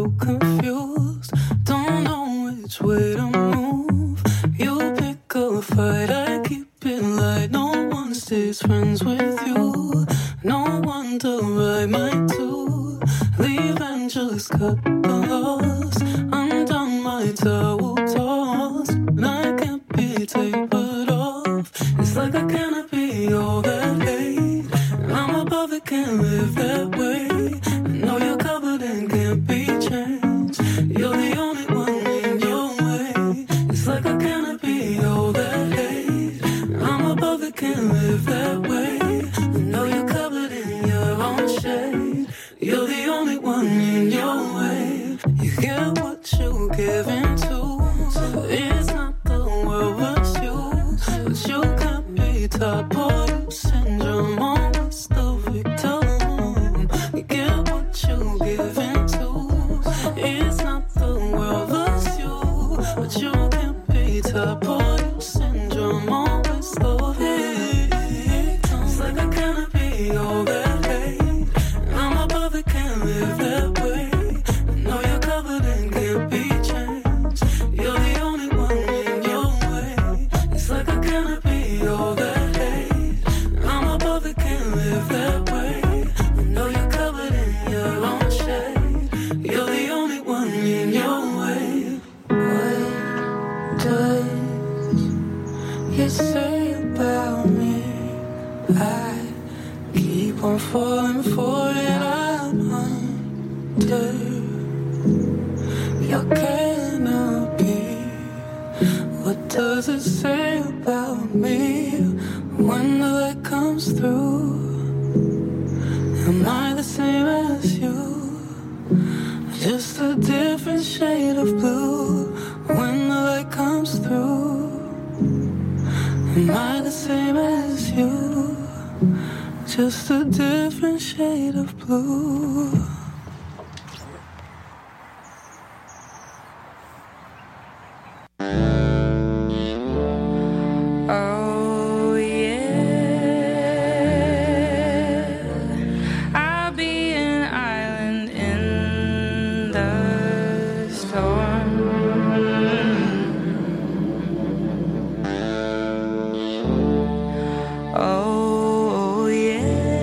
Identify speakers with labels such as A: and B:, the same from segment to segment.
A: so confused, don't know which way to move. You pick a fight, I keep it light. No one stays friends with you. No one to ride my two. Leave and just cut the loss. Undone my towel toss, and I can't be tapered off. It's like I cannot be all that hate, and I'm above it, can't live that way. I know you're covered and can't be changed. You're the only one in your way. It's like I cannot be all that hate, and I'm above it, can't live that way. I know you're covered in your own shade. You're the only one in your way. You get what you give into. It's not the world was you, but you can't be top boy syndrome. Always the victim. You get what you give into. It's not the world was you, but you can't be top boy syndrome. Always the victim. It's like I cannot be all that hate, and I'm above it, can't live that way. I know you're covered and can't be changed. You're the only one in your way. It's like I cannot be all that hate, and I'm above it, can't live that way. I know you're covered in your own shade. You're the only one in your way. What does you say about me? I keep on falling for it. I'm under your canopy. What does it say about me when the light comes through? Am I the same as you? Just a different shade of blue when the light comes through. Am I the same as you? Just a different shade of blue.
B: Oh yeah, I'll be an island in the storm. Oh yeah,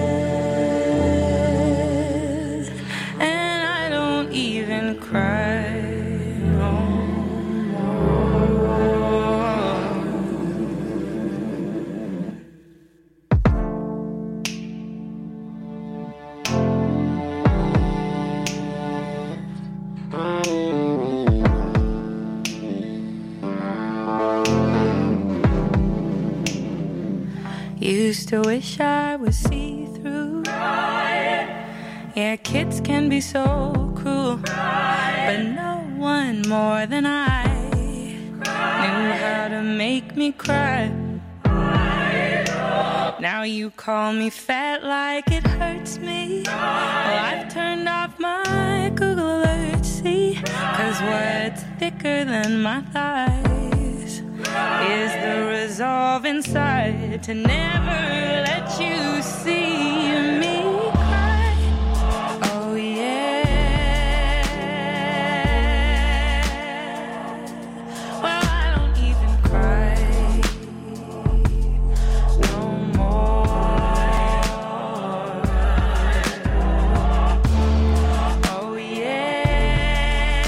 B: and I don't even cry no more. Used to wish I was see-through. Yeah, kids can be so cruel, but no one more than I knew how to make me cry. Now you call me fat like it hurts me. Well, I've turned off my Google Alerts, see? 'Cause what's thicker than my thighs is the resolve inside to never let you see me cry. Oh yeah. Well, I don't even cry no more. Oh yeah.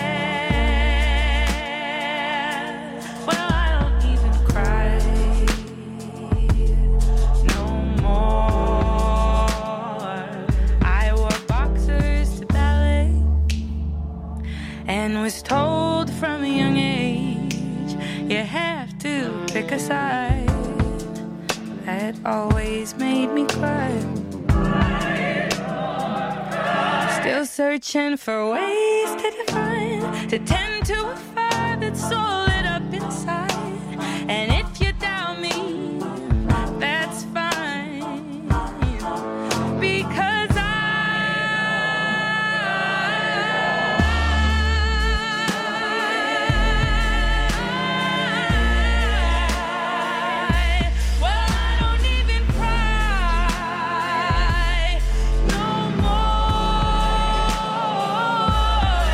B: Well, I don't even cry no more. I wore boxers to ballet and was told from a young age you have to pick a side. That always made me cry. Still searching for ways to define, to tend to a fire that's so lit up inside. And if you doubt me, that's fine, because well, I don't even cry no more.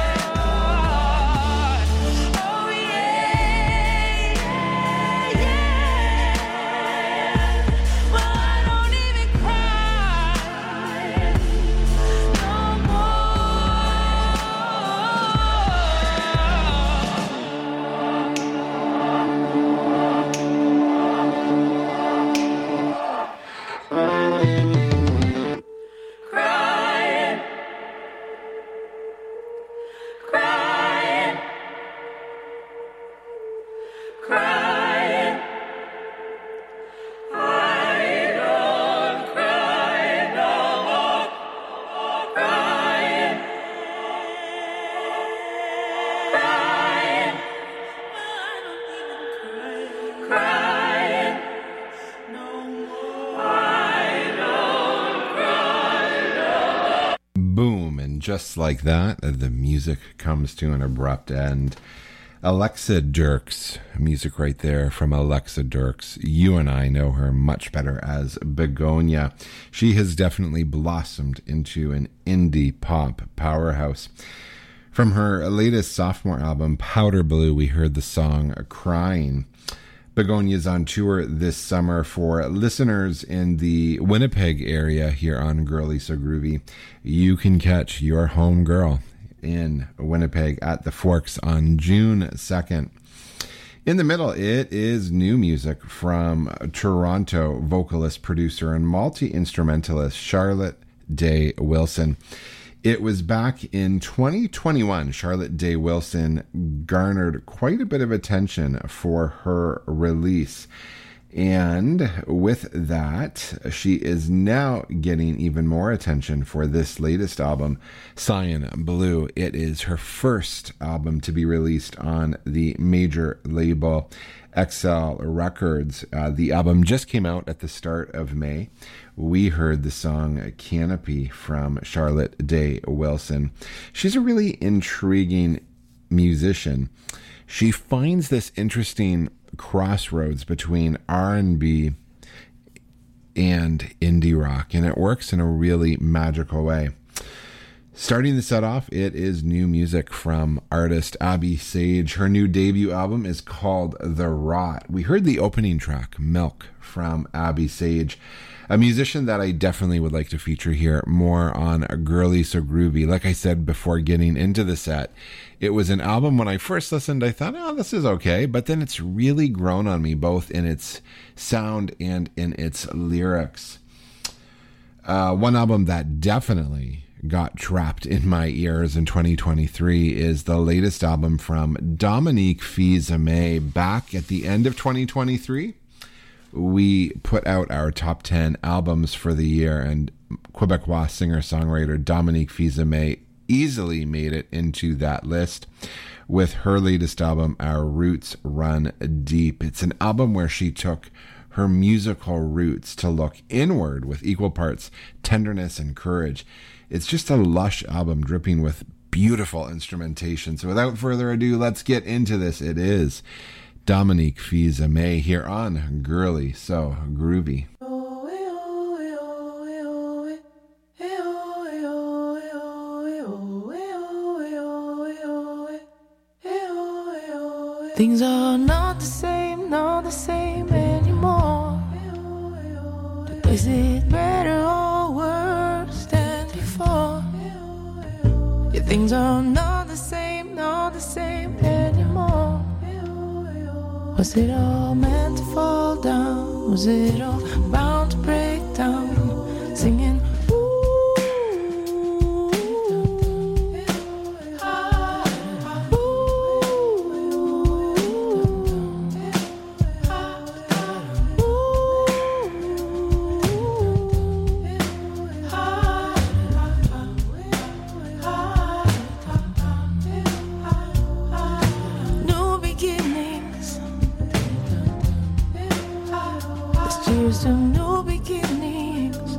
C: just like that, the music comes to an abrupt end. Alexa Dirks, music right there from Alexa Dirks. You and I know her much better as Begonia. She has definitely blossomed into an indie pop powerhouse. From her latest sophomore album, Powder Blue, we heard the song Crying. Begonia is on tour this summer. For listeners in the Winnipeg area here on Girly So Groovy, you can catch your home girl in Winnipeg at the Forks on June 2nd. In the middle, it is new music from Toronto vocalist, producer, and multi-instrumentalist Charlotte Day Wilson. It was back in 2021. Charlotte Day Wilson garnered quite a bit of attention for her release. And with that, she is now getting even more attention for this latest album, Cyan Blue. It is her first album to be released on the major label XL Records. The album just came out at the start of May. We heard the song Canopy from Charlotte Day Wilson. She's a really intriguing musician. She finds this interesting crossroads between R&B and indie rock, and it works in a really magical way. Starting the set off, it is new music from artist Abby Sage. Her new debut album is called The Rot. We heard the opening track, Milk, from Abby Sage, a musician that I definitely would like to feature here more on Girly So Groovy. Like I said before getting into the set, it was an album when I first listened, I thought, oh, this is okay. But then it's really grown on me, both in its sound and in its lyrics. One album that definitely got trapped in my ears in 2023 is the latest album from Dominique Fils-Aimé. Back at the end of 2023, we put out our top 10 albums for the year, and Quebecois singer-songwriter Dominique Fils-Aimé easily made it into that list with her latest album, Our Roots Run Deep. It's an album where she took her musical roots to look inward with equal parts tenderness and courage. It's just a lush album dripping with beautiful instrumentation. So without further ado, let's get into this. It is Dominique Fils-Aimé here on Girly So Groovy.
A: Things are not the same anymore. Is it better or worse than before? Yeah, things are not the same anymore. Was it all meant to fall down? Was it all bound to break down? Singing some new beginnings.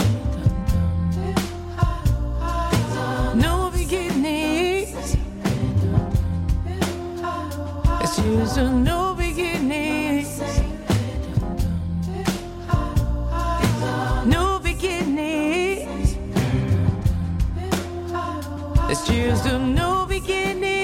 A: New beginnings. It's just a new beginnings. New beginnings. It's just a new beginning.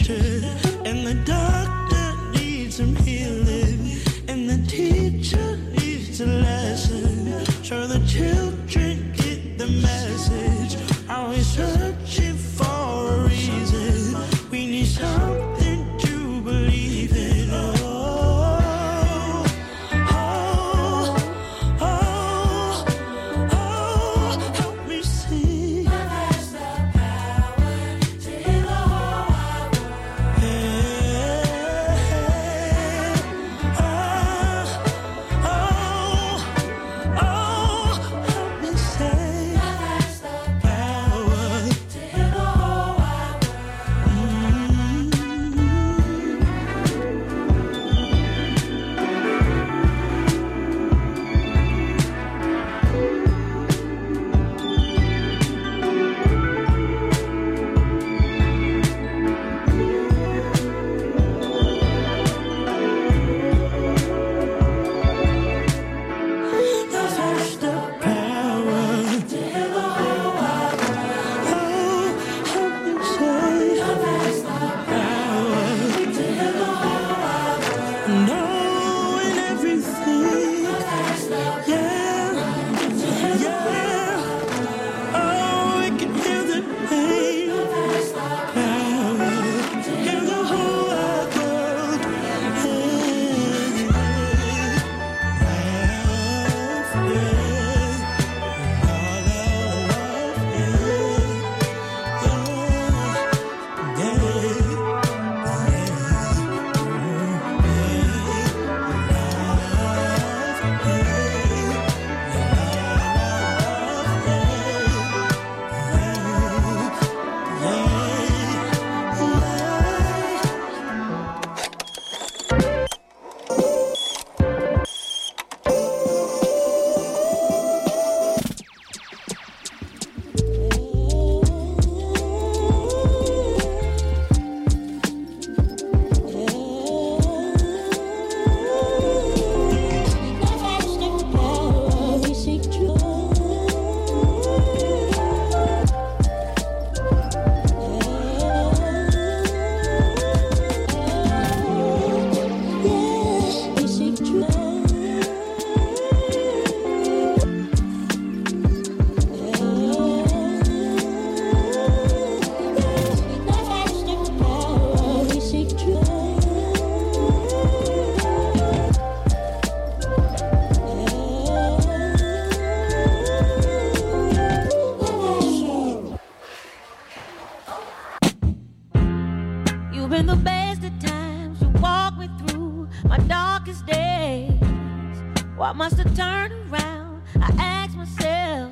D: Why must I turn around? I ask myself,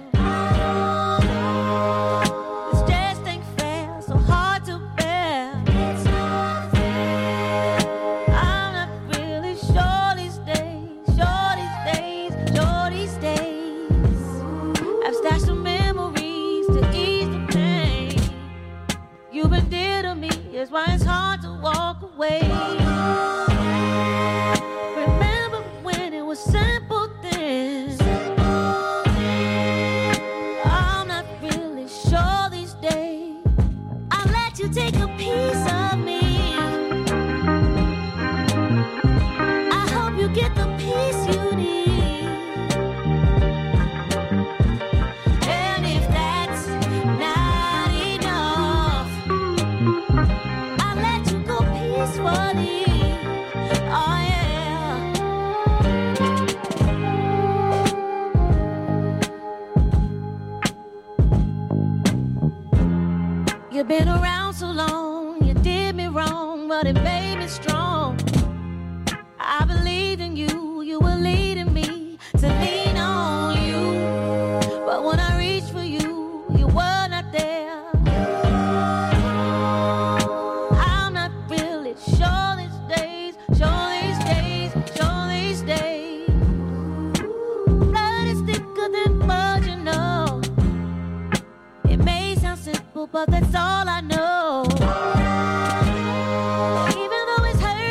D: this just ain't fair, so hard to bear. It's not fair. I'm not really sure these days, I've stashed some memories to ease the pain. You've been dear to me, that's why it's hard to walk away. Remember when it was simple then? I'm not really sure these days. I'll let you take a piece of me. I hope you get the peace you need. And if that's not enough, I'll let you go peacefully. Oh yeah. You've been around so long, you did me wrong, but it made me strong. I believed in you, you were leading me to lean on you. But when I reached for you, you were not there. I'm not really sure these days, Blood is thicker than mud, you know. It may sound simple, but that's all I know. Even though it's hurt.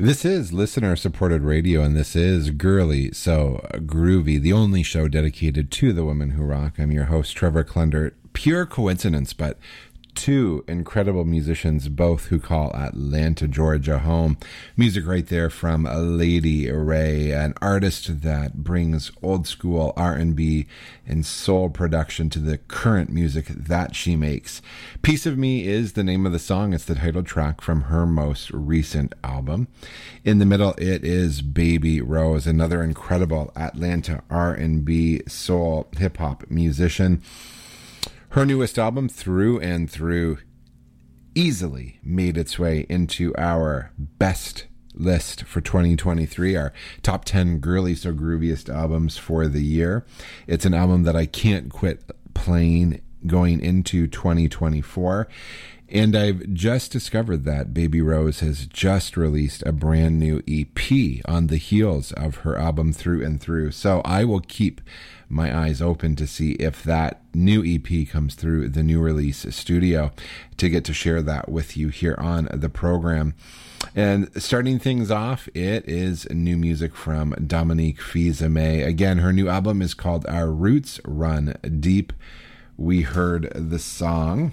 C: This is listener-supported radio, and this is Girly So Groovy, the only show dedicated to the women who rock. I'm your host, Trevor Clunder. Pure coincidence, but two incredible musicians, both who call Atlanta, Georgia home. Music right there from Lady Ray, an artist that brings old school R&B and soul production to the current music that she makes. Piece of Me is the name of the song. It's the title track from her most recent album. In the middle, it is Baby Rose, another incredible Atlanta R&B soul hip-hop musician. Her newest album, Through and Through, easily made its way into our best list for 2023, our top 10 Girly So Grooviest albums for the year. It's an album that I can't quit playing going into 2024. And I've just discovered that Baby Rose has just released a brand new EP on the heels of her album Through and Through. So I will keep my eyes open to see if that new EP comes through the new release studio to get to share that with you here on the program. And starting things off, it is new music from Dominique Fils-Aimé. Again, her new album is called Our Roots Run Deep. We heard the song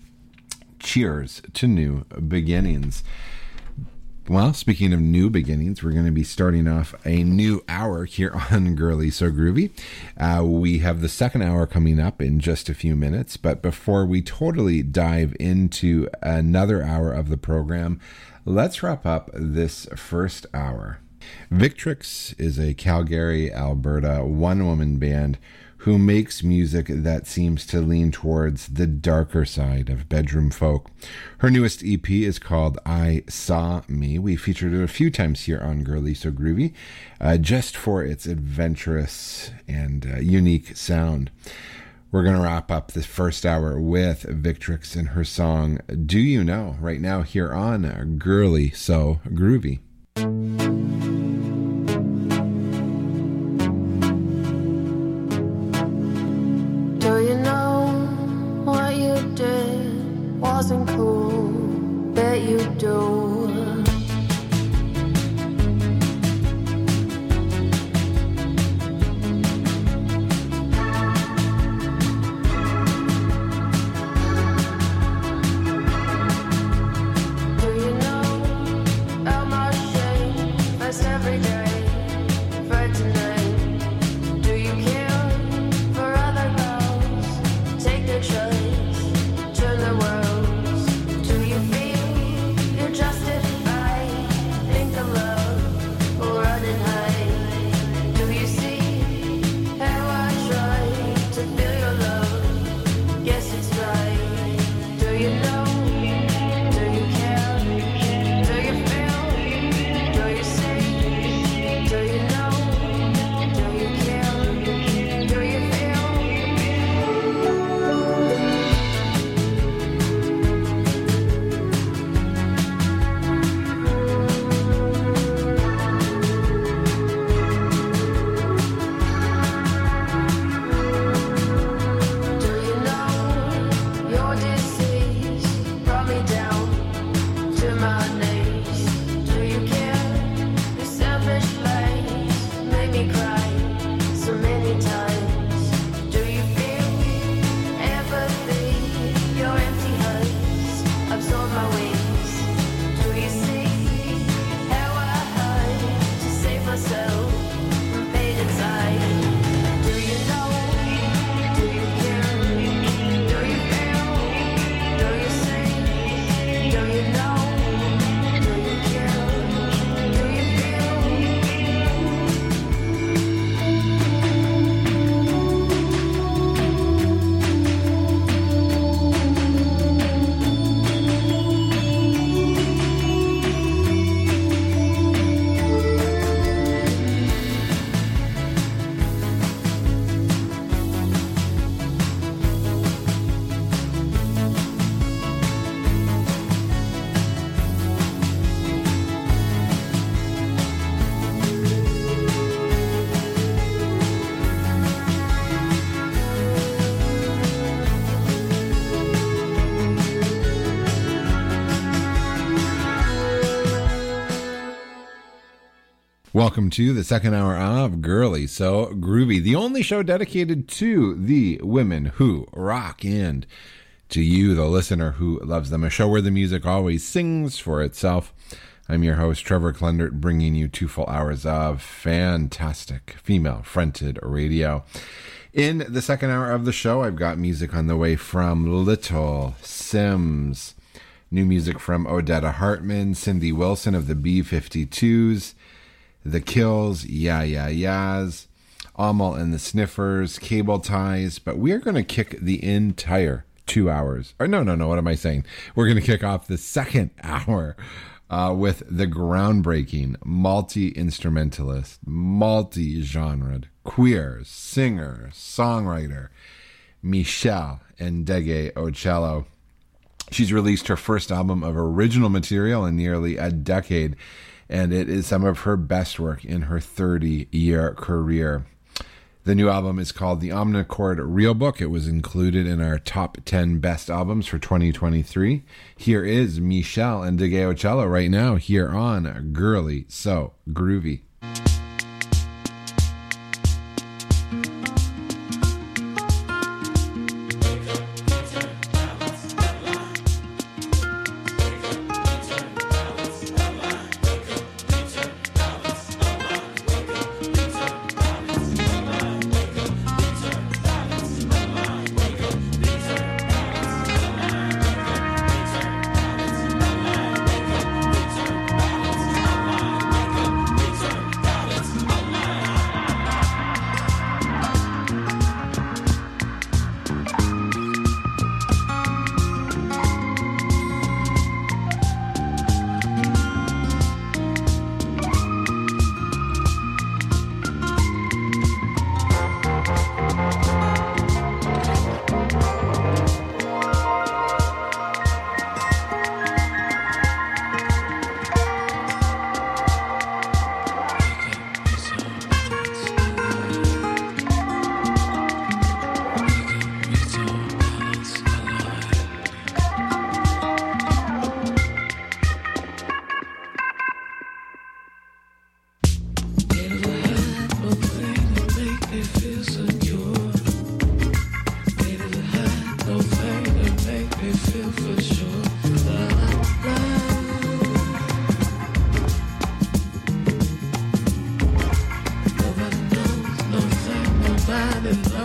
C: Cheers to New Beginnings. Well, speaking of new beginnings, we're going to be starting off a new hour here on Girly So Groovy. We have the second hour coming up in just a few minutes, but before we totally dive into another hour of the program, let's wrap up this first hour. Victrix is a Calgary, Alberta one-woman band who makes music that seems to lean towards the darker side of bedroom folk. Her newest EP is called I Saw Me. We featured it a few times here on Girly So Groovy, just for its adventurous and unique sound. We're going to wrap up this first hour with Victrix and her song Do You Know, right now here on Girly So Groovy.
E: Wasn't cool, bet you do. Do you know about my
C: Welcome to the second hour of Girly So Groovy, the only show dedicated to the women who rock and to you, the listener who loves them. A show where the music always sings for itself. I'm your host, Trevor Klendert, bringing you 2 full hours of fantastic female-fronted radio. In the second hour of the show, I've got music on the way from Little Sims, new music from Odetta Hartman, Cindy Wilson of the B-52s, The Kills, Yeah Yeah Yeahs, Amal and the Sniffers, Cable Ties, but we are going to kick the entire 2 hours. Or no, what am I saying? We're going to kick off the second hour with the groundbreaking, multi-instrumentalist, multi-genred, queer, singer, songwriter, Michelle Ndege Ocello. She's released her first album of original material in nearly a decade, and it is some of her best work in her 30-year career. The new album is called The Omnichord Real Book. It was included in our top 10 best albums for 2023. Here is Michelle Ndege Ocello right now here on Girly So Groovy.
A: Nobody knows, no thing, nobody knows.